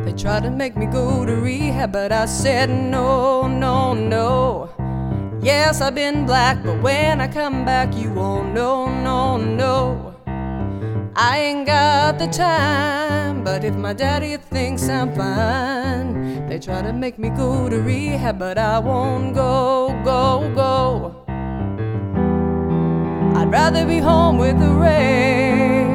They tried to make me go to rehab, but I said no, no, no. Yes, I've been black, but when I come back, you won't know, no, no. I ain't got the time, but if my daddy thinks I'm fine, they try to make me go to rehab, but I won't go, go, go. I'd rather be home with the Ray.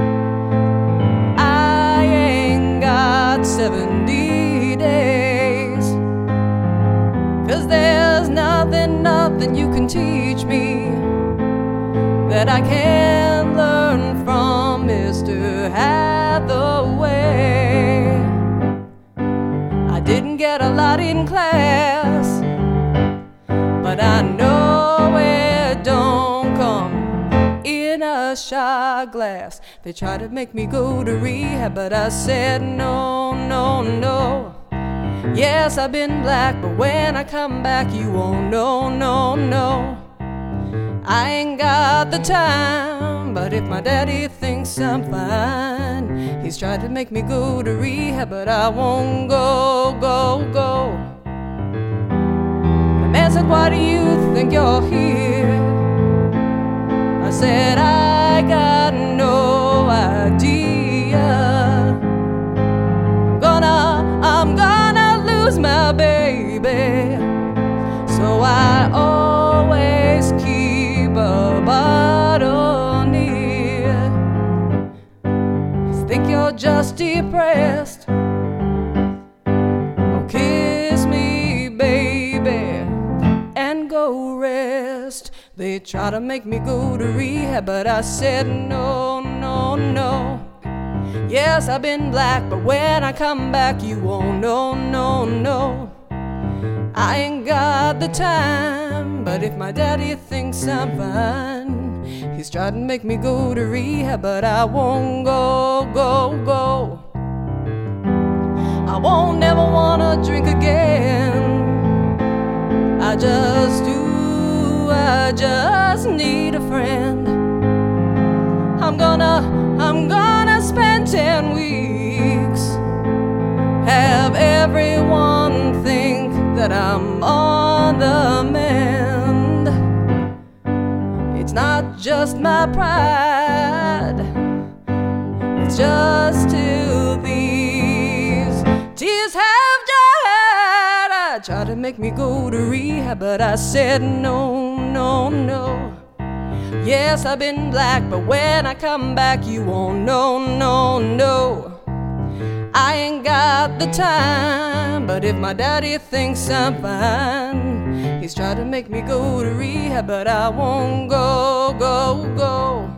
I ain't got 70 days, 'cause there's nothing, nothing you can teach me that I can't learn from Mr. Hathaway. I didn't get a lot in class, but I know it don't come in a shot glass. They tried to make me go to rehab, but I said no, no, no. Yes, I've been black, but when I come back, you won't know, no, no. I ain't got the time, but if my daddy thinks I'm fine, he's tried to make me go to rehab, but I won't go, go, go. The man said, why do you think you're here? I said, I got no idea. I'm gonna lose my baby, so I always keep a bottle near. Think you're just depressed? Oh, kiss me, baby, and go rest. They try to make me go to rehab, but I said no, no, no. Yes, I've been black, but when I come back, you won't know, no, no. I ain't got the time, but if my daddy thinks I'm fine, he's tried to make me go to rehab, but I won't go, go, go. I won't never wanna drink again. I just need a friend. I'm gonna spend 10 weeks, have everyone think that I'm on the mend. It's not just my pride, it's just till these tears have dried. I tried to make me go to rehab, but I said no, no, no. Yes, I've been black, but when I come back, you won't know, no, no. I ain't got the time, but if my daddy thinks I'm fine, he's tried to make me go to rehab, but I won't go, go, go.